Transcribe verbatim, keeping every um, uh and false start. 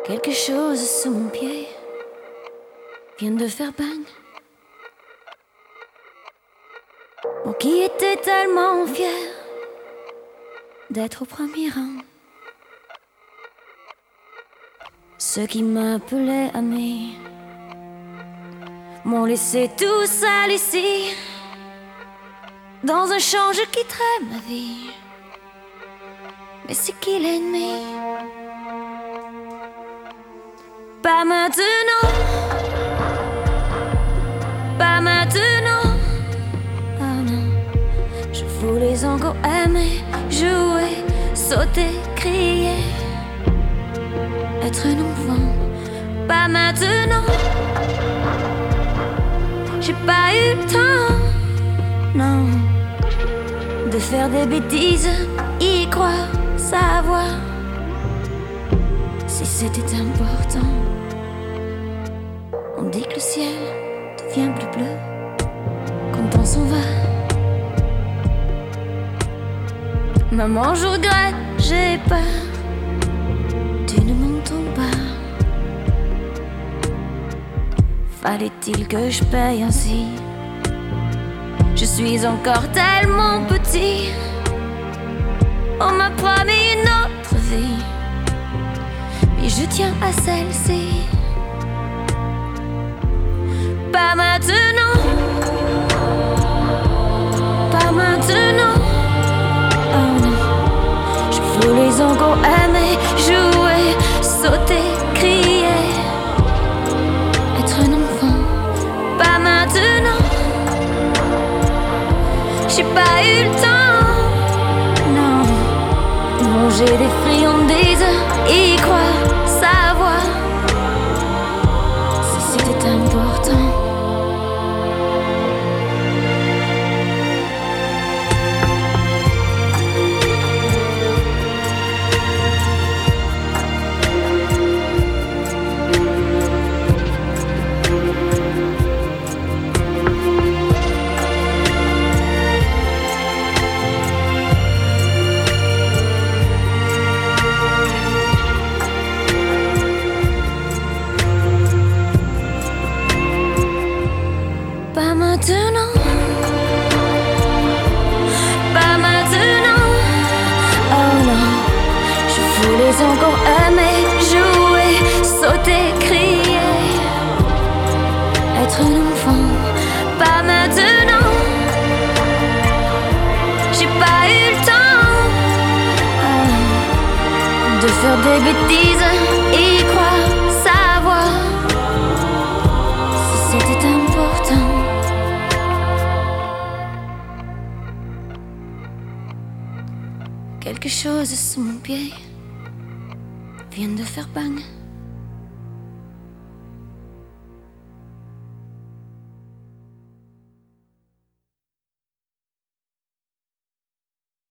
Quelque chose sous mon pied vient de faire bang. Moi qui étais tellement fier d'être au premier rang. Ceux qui m'appelaient ami m'ont laissé tout seul ici, dans un champ je quitterai ma vie. Mais c'est qui l'ennemi? Pas maintenant, pas maintenant. Oh non, je voulais encore aimer, jouer, sauter, crier, être un enfant. Pas maintenant, j'ai pas eu le temps, non, de faire des bêtises, y croire, savoir si c'était important. On dit que le ciel devient plus bleu quand on s'en va. Maman, je regrette, j'ai peur, tu ne m'entends pas. Fallait-il que je paye ainsi? Je suis encore tellement petit. On m'a promis une autre vie, mais je tiens à celle-ci. Pas maintenant, pas maintenant. Oh non, je voulais encore aimer, jouer, sauter, crier, être un enfant. Pas maintenant, j'ai pas eu le temps, non, de manger des friandises, y croire, savoir si c'était important. Pas maintenant, pas maintenant. Oh non, je voulais encore aimer, jouer, sauter, crier, être un enfant. Pas maintenant, j'ai pas eu le temps, oh, de faire des bêtises, y croire, savoir si c'était important. Quelque chose sous mon pied vient de faire bang.